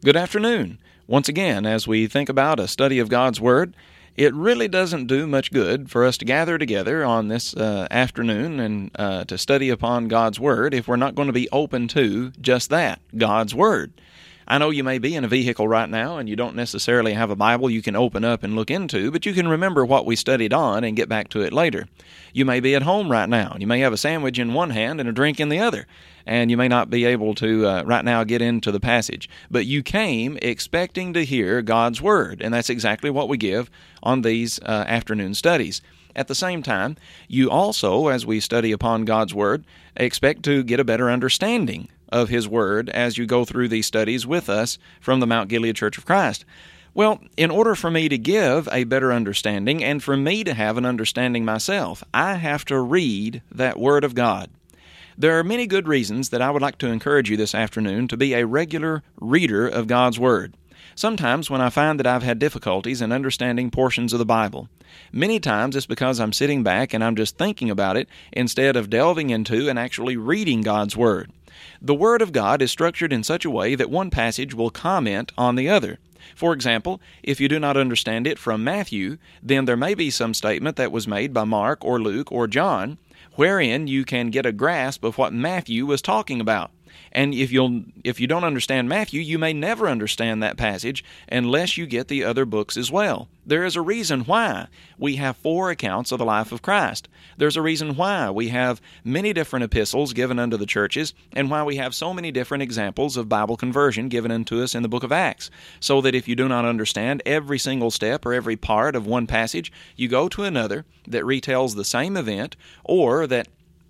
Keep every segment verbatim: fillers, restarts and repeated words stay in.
Good afternoon. Once again, as we think about a study of God's Word, it really doesn't do much good for us to gather together on this uh, afternoon and uh, to study upon God's Word if we're not going to be open to just that, God's Word. I know you may be in a vehicle right now and you don't necessarily have a Bible you can open up and look into, but you can remember what we studied on and get back to it later. You may be at home right now and you may have a sandwich in one hand and a drink in the other, and you may not be able to uh, right now get into the passage. But you came expecting to hear God's Word, and that's exactly what we give on these uh, afternoon studies. At the same time, you also, as we study upon God's Word, expect to get a better understanding of His Word as you go through these studies with us from the Mount Gilead Church of Christ. Well, in order for me to give a better understanding and for me to have an understanding myself, I have to read that Word of God. There are many good reasons that I would like to encourage you this afternoon to be a regular reader of God's Word. Sometimes when I find that I've had difficulties in understanding portions of the Bible, many times it's because I'm sitting back and I'm just thinking about it instead of delving into and actually reading God's Word. The Word of God is structured in such a way that one passage will comment on the other. For example, if you do not understand it from Matthew, then there may be some statement that was made by Mark or Luke or John, wherein you can get a grasp of what Matthew was talking about. And if you'll if you don't understand Matthew, you may never understand that passage unless you get the other books as well. There is a reason why we have four accounts of the life of Christ. There's a reason why we have many different epistles given unto the churches, and why we have so many different examples of Bible conversion given unto us in the book of Acts. So that if you do not understand every single step or every part of one passage, you go to another that retells the same event or that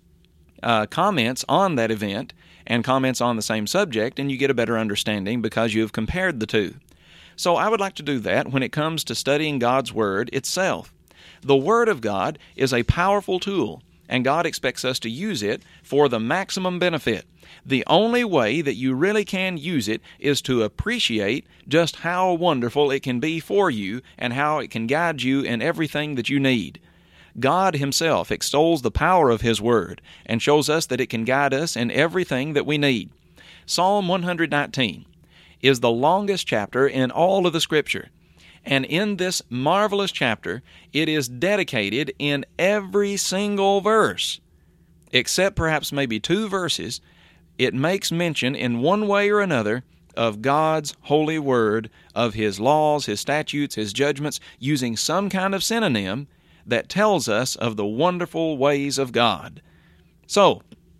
uh, comments on that event and comments on the same subject, and you get a better understanding because you have compared the two. So I would like to do that when it comes to studying God's Word itself. The Word of God is a powerful tool, and God expects us to use it for the maximum benefit. The only way that you really can use it is to appreciate just how wonderful it can be for you and how it can guide you in everything that you need. God Himself extols the power of His Word and shows us that it can guide us in everything that we need. Psalm one nineteen is the longest chapter in all of the Scripture, and in this marvelous chapter, it is dedicated in every single verse, except perhaps maybe two verses. It makes mention in one way or another of God's holy Word, of His laws, His statutes, His judgments, using some kind of synonym that tells us of the wonderful ways of God. So,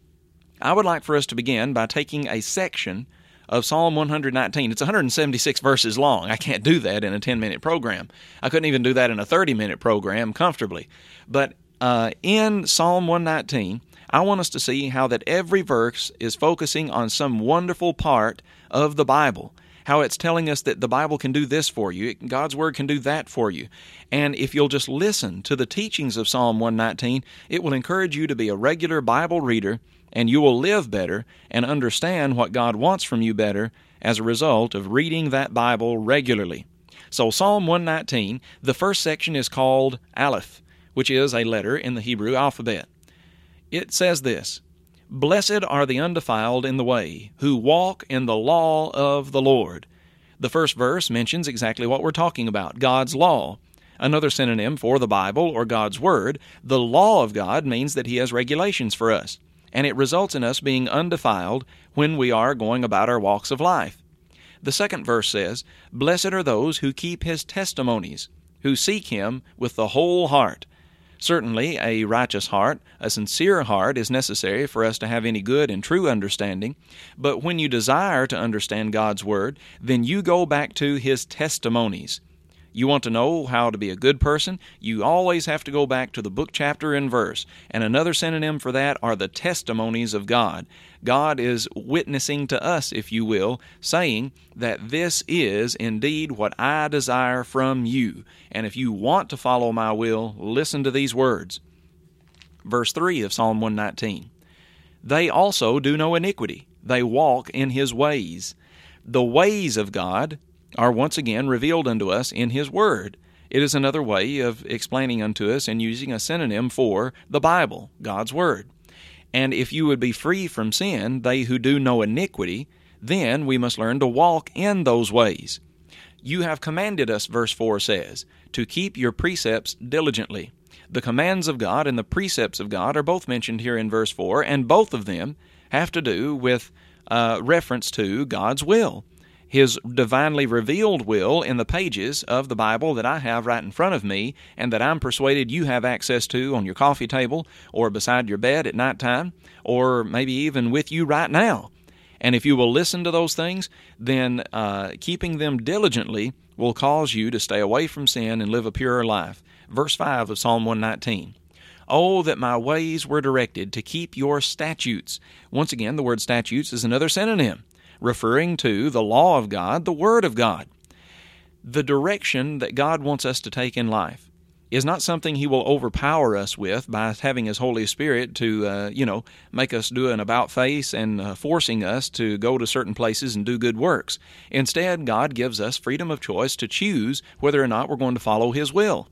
I would like for us to begin by taking a section of Psalm one nineteen. It's one hundred seventy-six verses long. I can't do that in a ten-minute program. I couldn't even do that in a thirty-minute program comfortably. But uh, in Psalm one nineteen, I want us to see how that every verse is focusing on some wonderful part of the Bible, how it's telling us that the Bible can do this for you, God's Word can do that for you. And if you'll just listen to the teachings of Psalm one nineteen, it will encourage you to be a regular Bible reader, and you will live better and understand what God wants from you better as a result of reading that Bible regularly. So Psalm one nineteen, the first section is called Aleph, which is a letter in the Hebrew alphabet. It says this: "Blessed are the undefiled in the way, who walk in the law of the Lord." The first verse mentions exactly what we're talking about, God's law. Another synonym for the Bible or God's Word, the law of God means that He has regulations for us, and it results in us being undefiled when we are going about our walks of life. The second verse says, "Blessed are those who keep His testimonies, who seek Him with the whole heart." Certainly, a righteous heart, a sincere heart, is necessary for us to have any good and true understanding. But when you desire to understand God's Word, then you go back to His testimonies. You want to know how to be a good person? You always have to go back to the book, chapter, and verse. And another synonym for that are the testimonies of God. God is witnessing to us, if you will, saying that this is indeed what I desire from you. And if you want to follow my will, listen to these words. Verse three of Psalm one nineteen. "They also do no iniquity. They walk in His ways." The ways of God are once again revealed unto us in His Word. It is another way of explaining unto us and using a synonym for the Bible, God's Word. And if you would be free from sin, they who do no iniquity, Then we must learn to walk in those ways. You have commanded us, verse four says, to keep your precepts diligently. The commands of God and the precepts of God are both mentioned here in verse four, and both of them have to do with uh, reference to God's will, His divinely revealed will in the pages of the Bible that I have right in front of me and that I'm persuaded you have access to on your coffee table or beside your bed at nighttime or maybe even with you right now. And if you will listen to those things, then uh, keeping them diligently will cause you to stay away from sin and live a purer life. Verse five of Psalm one nineteen. Oh, that my ways were directed to keep your statutes. Once again, the word statutes is another synonym, referring to the law of God, the Word of God. The direction that God wants us to take in life is not something He will overpower us with by having His Holy Spirit to, uh, you know, make us do an about-face and uh, forcing us to go to certain places and do good works. Instead, God gives us freedom of choice to choose whether or not we're going to follow His will.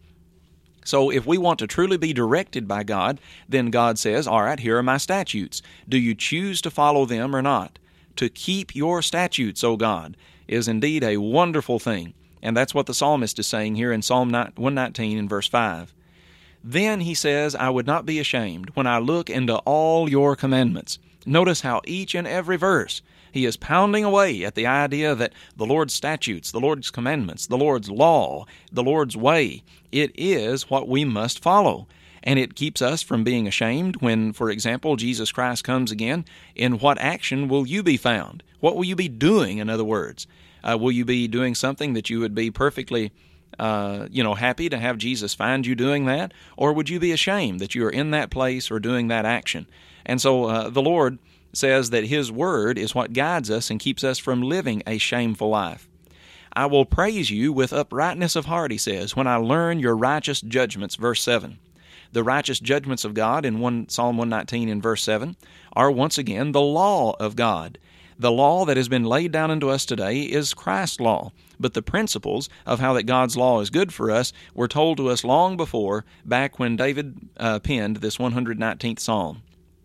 So if we want to truly be directed by God, then God says, all right, here are my statutes. Do you choose to follow them or not? To keep your statutes, O God, is indeed a wonderful thing. And that's what the psalmist is saying here in Psalm one nineteen and verse five. Then he says, I would not be ashamed when I look into all your commandments. Notice how each and every verse he is pounding away at the idea that the Lord's statutes, the Lord's commandments, the Lord's law, the Lord's way, it is what we must follow. And it keeps us from being ashamed when, for example, Jesus Christ comes again. In what action will you be found? What will you be doing, in other words? Uh, will you be doing something that you would be perfectly, uh, you know, happy to have Jesus find you doing that? Or would you be ashamed that you are in that place or doing that action? And so uh, the Lord says that His Word is what guides us and keeps us from living a shameful life. I will praise you with uprightness of heart, He says, when I learn your righteous judgments, verse seven. The righteous judgments of God in one, Psalm one nineteen and verse seven are once again the law of God. The law that has been laid down unto us today is Christ's law, but the principles of how that God's law is good for us were told to us long before, back when David uh, penned this one hundred nineteenth Psalm.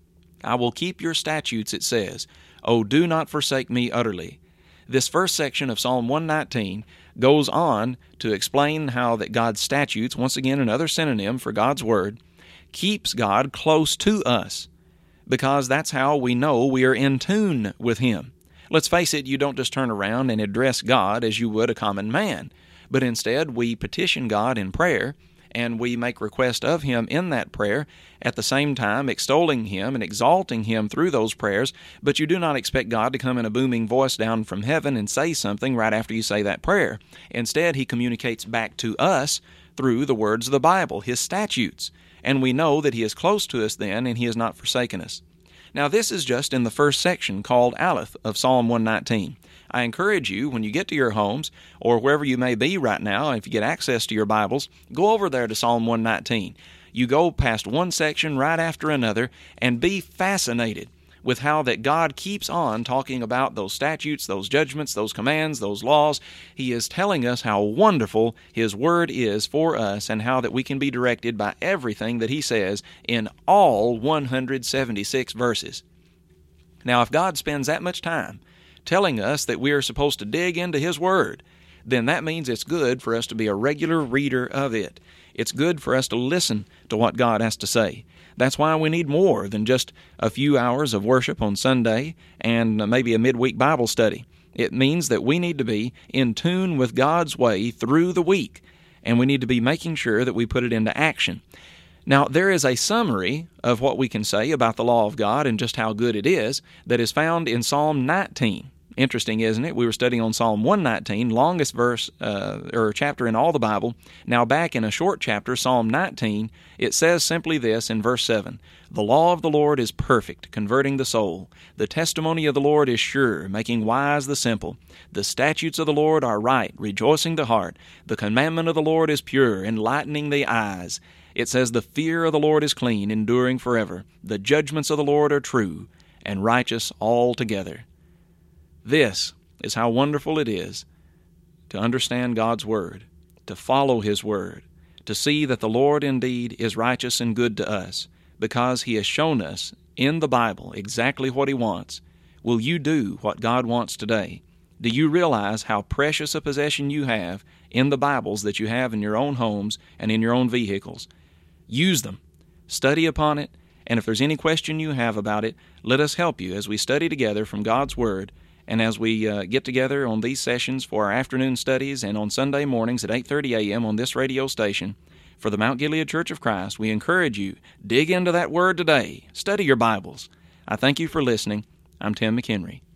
I will keep your statutes, it says. Oh, do not forsake me utterly. This first section of Psalm one nineteen goes on to explain how that God's statutes, once again another synonym for God's Word, keeps God close to us, because that's how we know we are in tune with Him. Let's face it, you don't just turn around and address God as you would a common man, but instead we petition God in prayer, and we make request of Him in that prayer, at the same time extolling Him and exalting Him through those prayers, but you do not expect God to come in a booming voice down from heaven and say something right after you say that prayer. Instead, He communicates back to us through the words of the Bible, His statutes, and we know that He is close to us then, and He has not forsaken us. Now, this is just in the first section called Aleph of Psalm one nineteen. I encourage you, when you get to your homes, or wherever you may be right now, if you get access to your Bibles, go over there to Psalm one nineteen. You go past one section right after another, and be fascinated with how that God keeps on talking about those statutes, those judgments, those commands, those laws. He is telling us how wonderful His Word is for us, and how that we can be directed by everything that He says in all one hundred seventy-six verses. Now, if God spends that much time telling us that we are supposed to dig into His Word, then that means it's good for us to be a regular reader of it. It's good for us to listen to what God has to say. That's why we need more than just a few hours of worship on Sunday and maybe a midweek Bible study. It means that we need to be in tune with God's way through the week, and we need to be making sure that we put it into action. Now, there is a summary of what we can say about the law of God and just how good it is that is found in Psalm nineteen. Interesting, isn't it? We were studying on Psalm one nineteen, longest verse uh, or chapter in all the Bible. Now back in a short chapter, Psalm nineteen, it says simply this in verse seven, The law of the Lord is perfect, converting the soul. The testimony of the Lord is sure, making wise the simple. The statutes of the Lord are right, rejoicing the heart. The commandment of the Lord is pure, enlightening the eyes. It says, The fear of the Lord is clean, enduring forever. The judgments of the Lord are true, and righteous altogether. This is how wonderful it is to understand God's Word, to follow His Word, to see that the Lord indeed is righteous and good to us, because He has shown us in the Bible exactly what He wants. Will you do what God wants today? Do you realize how precious a possession you have in the Bibles that you have in your own homes and in your own vehicles? Use them. Study upon it, and if there's any question you have about it, let us help you as we study together from God's Word, and as we uh, get together on these sessions for our afternoon studies and on Sunday mornings at eight thirty a.m. on this radio station. For the Mount Gilead Church of Christ, we encourage you, dig into that Word today. Study your Bibles. I thank you for listening. I'm Tim McHenry.